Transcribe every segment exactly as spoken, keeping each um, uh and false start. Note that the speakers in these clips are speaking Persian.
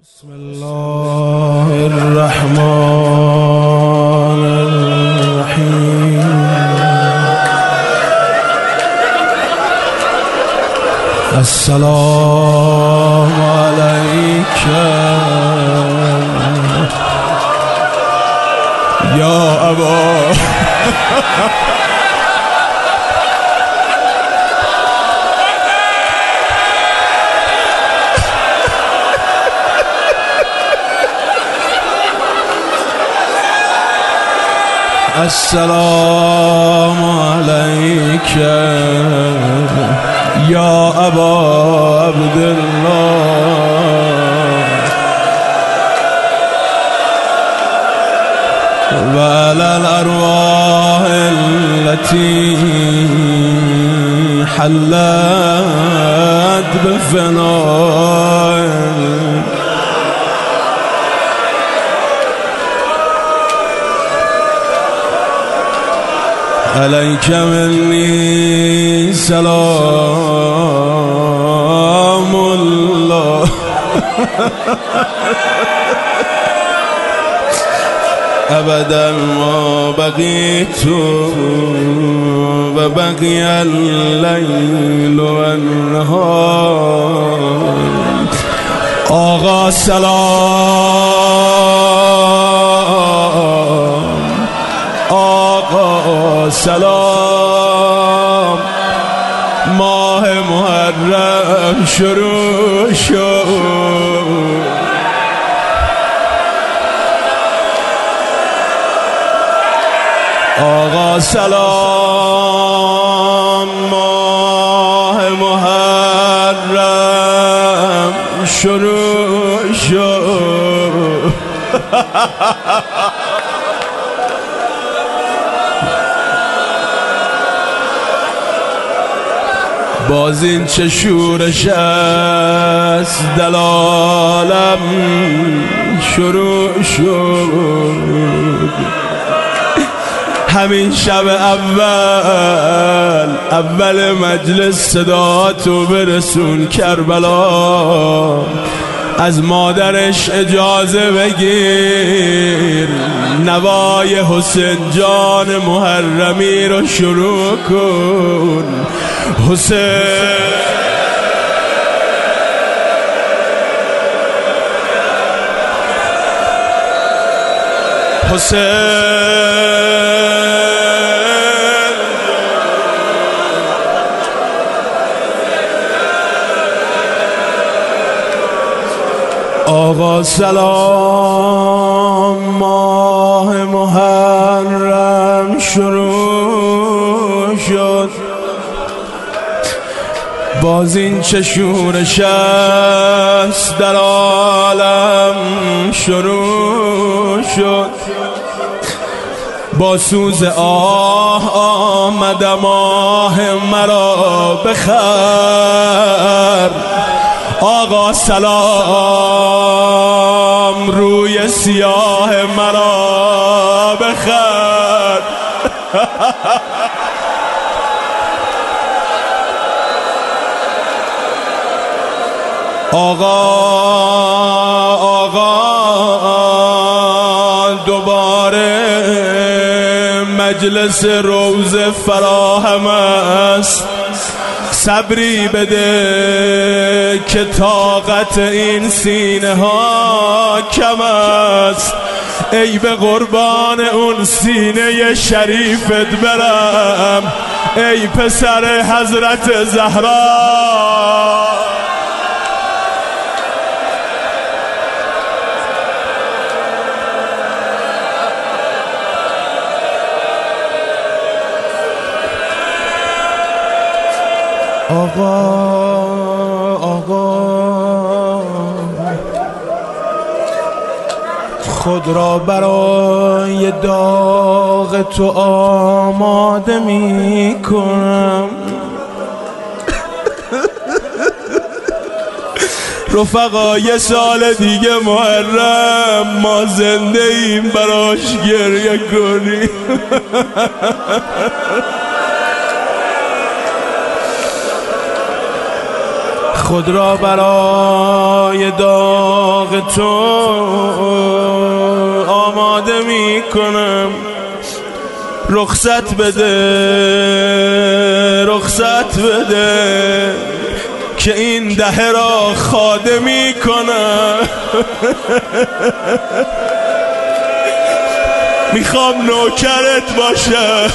بسم الله الرحمن الرحیم. السلام علیک یا ابا السلام علیک یا ابا عبدالله و علی الارواح التي حلت بالفناء علیک منی سلام الله ابدا ما بقیت و بقی اللیل و النهار. آقا سلام، آقا سلام، ماه محرم شروع شد. آقا سلام، ماه محرم شروع شد. باز این چه شورش است دلالم شروع شد. همین شب اول اول مجلس صدا تو برسون کربلا، از مادرش اجازه بگیر نوای حسین جان محرمی رو شروع کن. حسین حسین آقا سلام، ماه محرم شروع شد. باز این چه شورش است در عالم شروع شد. با سوز آه آمدم آه مرا بخر. آقا سلام، روی سیاه مرا بخر. آقا آقا دوباره مجلس روز فراهم است. صبری بده که طاقت این سینه ها کم است. ای به قربان اون سینه شریفت برم، ای پسر حضرت زهرا. آقا آقا خود را برای داغ تو آماده می کنم. رفقا یه سال دیگه محرم ما زنده ایم براش گریه کنیم. خود را برای داغ تو آماده می کنم. رخصت بده رخصت بده که این دهه را خاده می کنم. میخوام نوکرت باشم،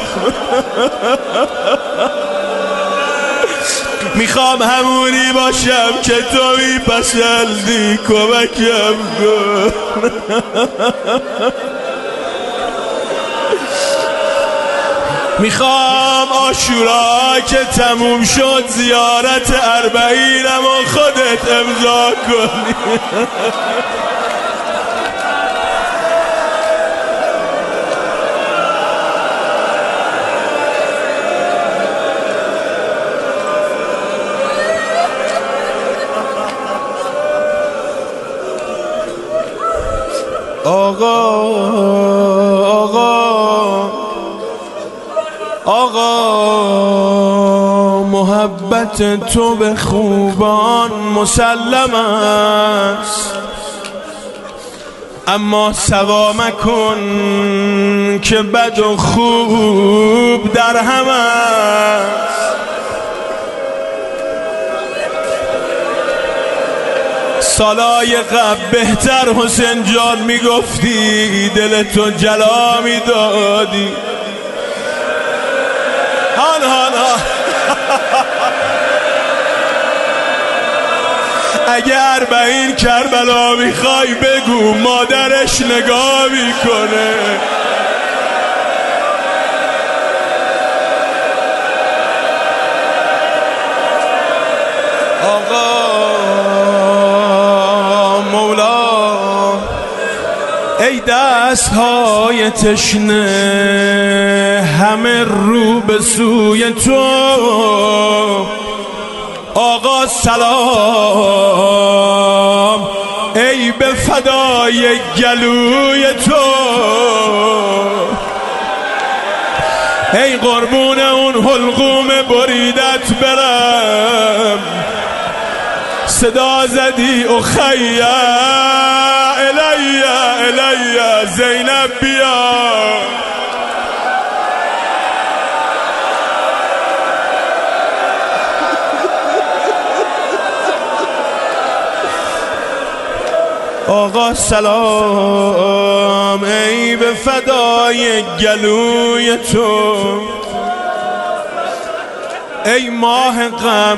میخوام همونی باشم که تو میپسندی. کمکم کن. میخوام عاشورا که تموم شد زیارت اربعینم و خودت امضا کنی. آقا آقا آقا محبت تو به خوبان مسلم است، اما سوا مکن که بد و خوب در هم است. سالای قبل بهتر حسین جان میگفتی، دل تو جلا میدادی. هان هان هان اگر به این کربلا میخوای بگو مادرش نگاه میکنه. آقا ای دست های تشنه همه رو به سوی تو، آقا سلام ای به فدای گلوی تو. ای قربون اون حلقوم بریدت برم، صدا زدی اخیا الی الی زینب بیا. آقا سلام ای به فدای گلوی تو. ای ماه غم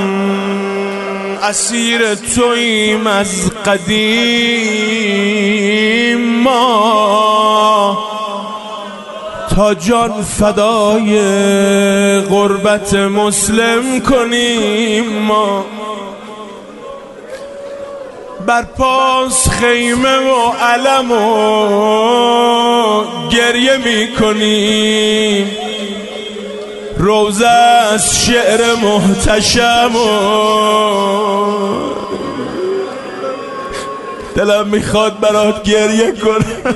اسیر توییم از قدیم ما، تا جان فدای غربت مسلم کنیم ما. بر پاس خیمه و علم و گریه می کنیم، روزه از شعر محتشم و دلم میخواد برات گریه کنم.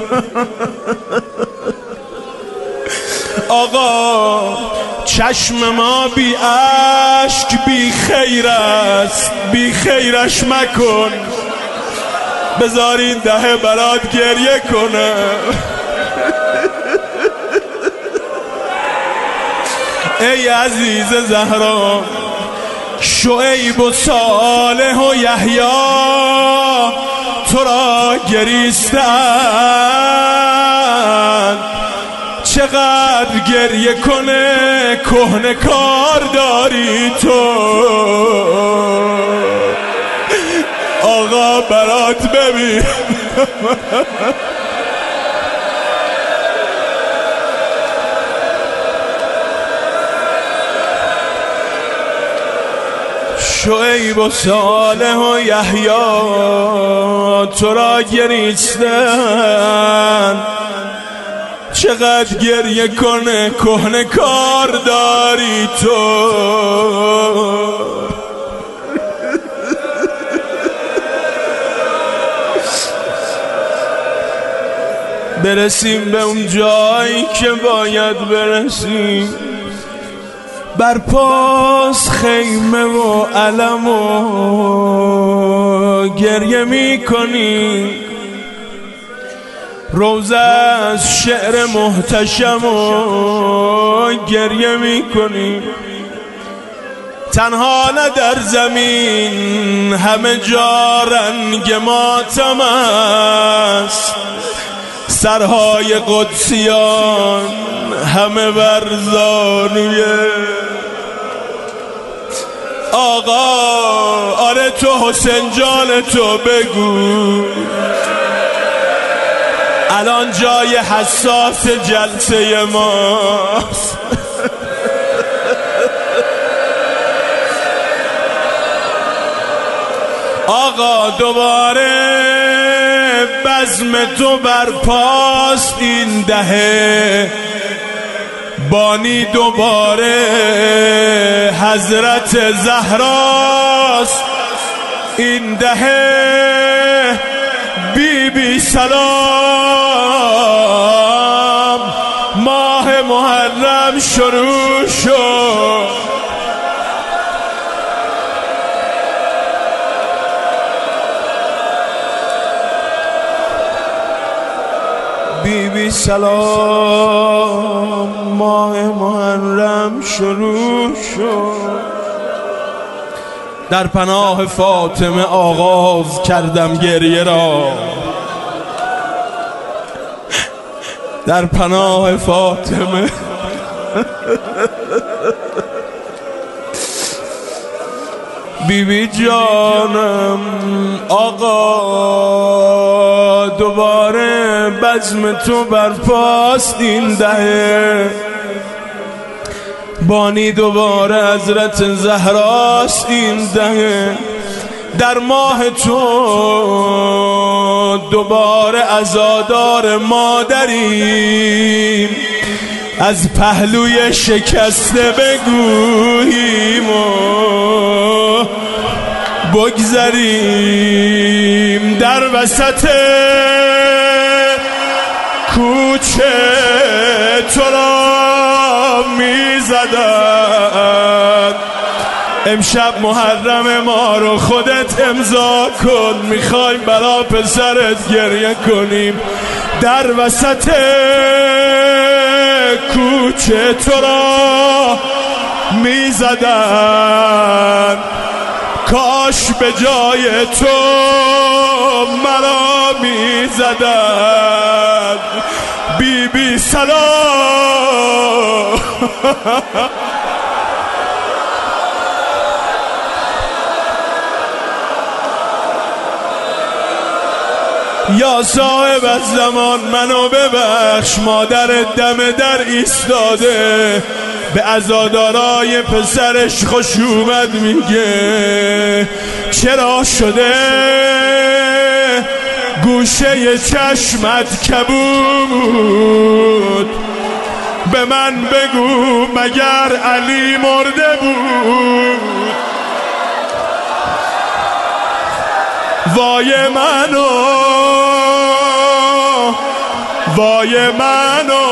آقا چشم ما بی اشک بی خیر است، بی خیرش مکن، بذار این دهه برات گریه کنم. ای عزیز زهرا شعیب و صالح و یحیی تو را گریستند، چقدر گریه کنه کهنه کار داری تو. آقا برات ببین شعیب و صالح و یحیی تو را گریستن، چقدر گریه کنه کهنه کار داری تو. برسیم به اون جایی که باید برسیم، بر پاس خیمه و علم و گریه می کنی، روزه از شعر محتشم و گریه می کنی. تنها نه در زمین همه جا رنگ ماتم است، سرهای قدسیان همه بر زانوی آقا. آره تو حسین جان تو بگو الان جای حساس جلسه ماست. آقا دوباره بزم تو برپاست این دهه، بانی دوباره حضرت زهراست این دهه. بی بی سلام ماه محرم شروع شد، بی بی سلام ماه محرم شروع شد. در پناه فاطمه آغاز کردم گریه را، در پناه فاطمه بی بی جانم. آقا دوباره بزم تو برپاست این دهه، بانی دوباره حضرت زهراست این دهه. در ماه تو دوباره عزادار مادریم، از پهلوی شکسته بگوییم و بگذریم. در وسط کوچه تو را می زدن، امشب محرم ما رو خودت امضا کن، میخوایم برا پسرت گریه کنیم. در وسط کوچه تو را می زدن، کاش به جای تو مرا می زدن. بی بی سلام یا صاحب از زمان منو ببخش، مادر دم در ایستاده به عزادارای پسرش خوش اومد میگه. چرا شده گوشه چشمت کبود؟ به من بگو مگر علی مرده بود؟ وای منو وای منو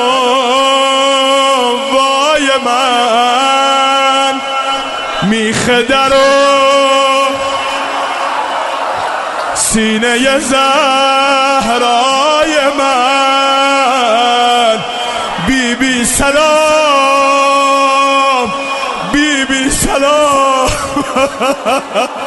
وای من، میخه در و سینه زهرای من. بی بی سلام بی بی سلام